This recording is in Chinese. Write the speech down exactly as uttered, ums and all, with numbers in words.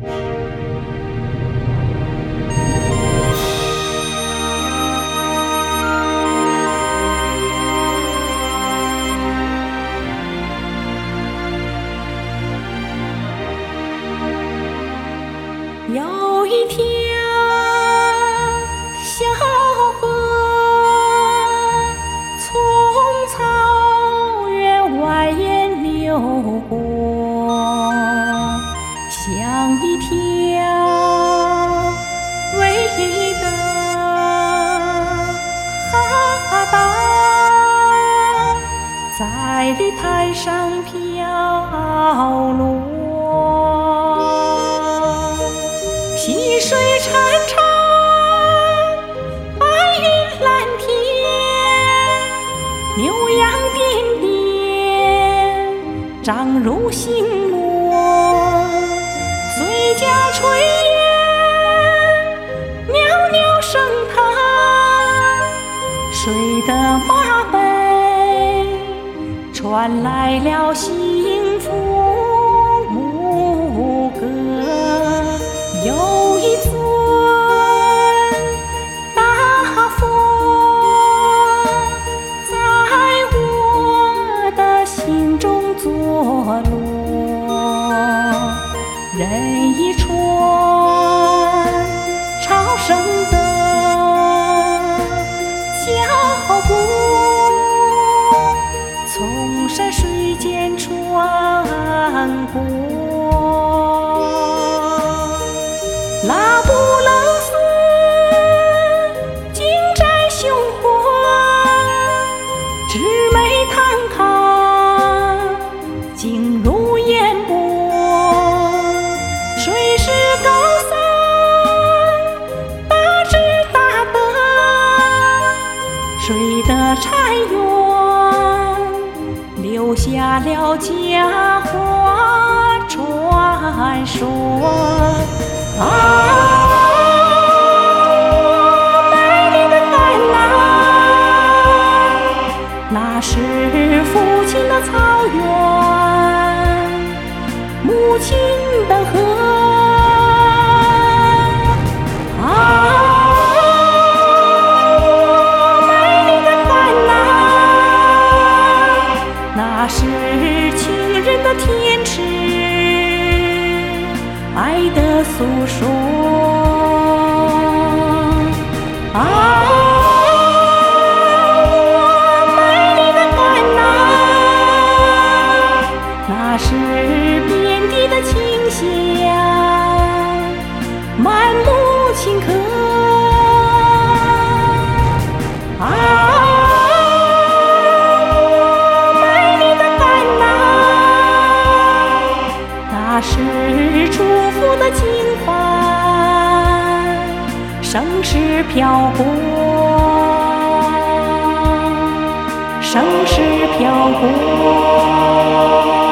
有一条小河从草原蜿蜒流过，像一条唯一的哈达，在绿滩上飘落。溪水潺潺，白云蓝天，牛羊点点，长如星罗。随家炊烟，袅袅升堂，水的马背传来了幸福牧歌。有一尊大佛在我的心中坐落，人一串朝圣的脚步，从山水间穿过。拉卜勒斯金摘雄浑，魑魅堂堂，静如烟波。水势高僧大智大德，水的禅院留下了佳话传说。啊，美丽的甘南，那是父亲的草原，母亲的河。啊，美丽的甘南，那是情人的天池，爱的诉说。啊，我美丽的甘南，那是遍地的清香，满目青稞。啊，我美丽的甘南，那是祝福的经幡，盛世漂泊，盛世漂泊。